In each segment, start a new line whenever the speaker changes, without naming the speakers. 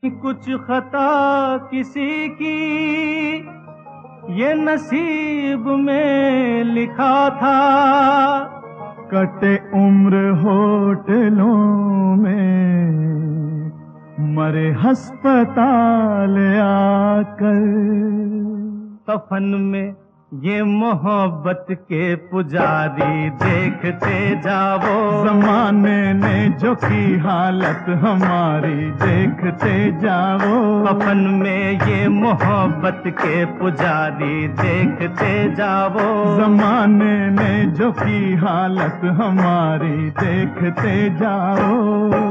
कुछ खता किसी की ये नसीब में लिखा था,
कटे उम्र होटलों में मरे हस्पताल आकर।
कफन में ये मोहब्बत के पुजारी देखते जाओ,
जमाने ने जो की हालत हमारी देखते जाओ।
कफन में ये मोहब्बत के पुजारी देखते जाओ,
जमाने ने जो की हालत हमारी देखते जाओ।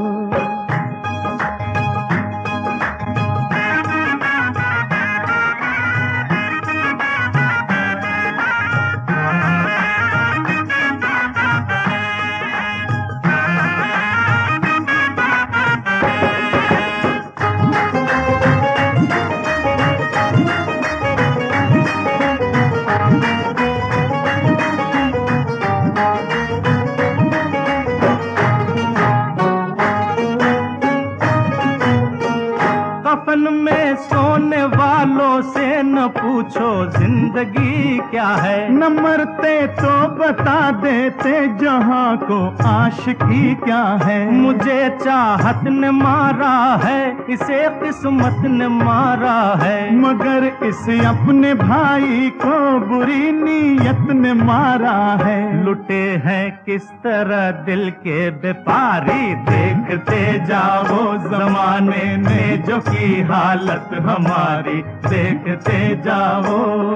कफन में सोने वालों से न पूछो जिंदगी क्या है,
न मरते तो बता देते जहां को आशिकी क्या है।
मुझे चाहत ने मारा है, इसे किस्मत ने मारा है,
मगर इसे अपने भाई को बुरी नीयत ने मारा है।
लुटे हैं किस तरह दिल के व्यापारी देखते जाओ, जमाने ने जो की हालत हमारी देखते जाओ।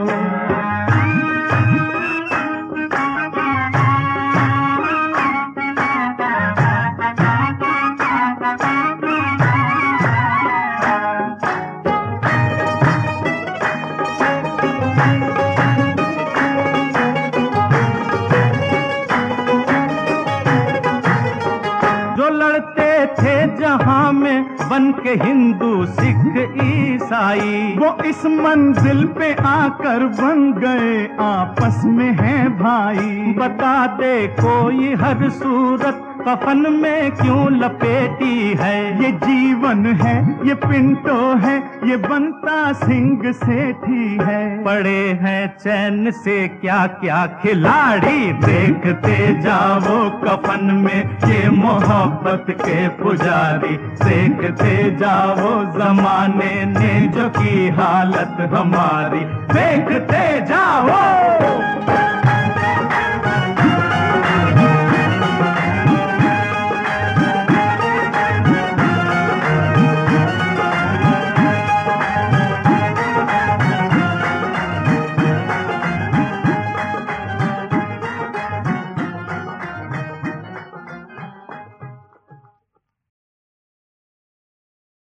जो लड़ते थे जहां में बन के हिंदू सिख ईसाई,
वो इस मंजिल पे आकर बन गए आपस में हैं भाई।
बता दे कोई हर सूरत कफन में क्यों लपेटी है।
ये जीवन है, ये पिंटो है, ये बनता सिंह सेठी है।
पड़े हैं चैन से क्या क्या खिलाड़ी देखते जाओ, कफन में ये मोहब्बत के पुजारी देखते जाओ, जमाने ने जो की हालत हमारी देखते जाओ।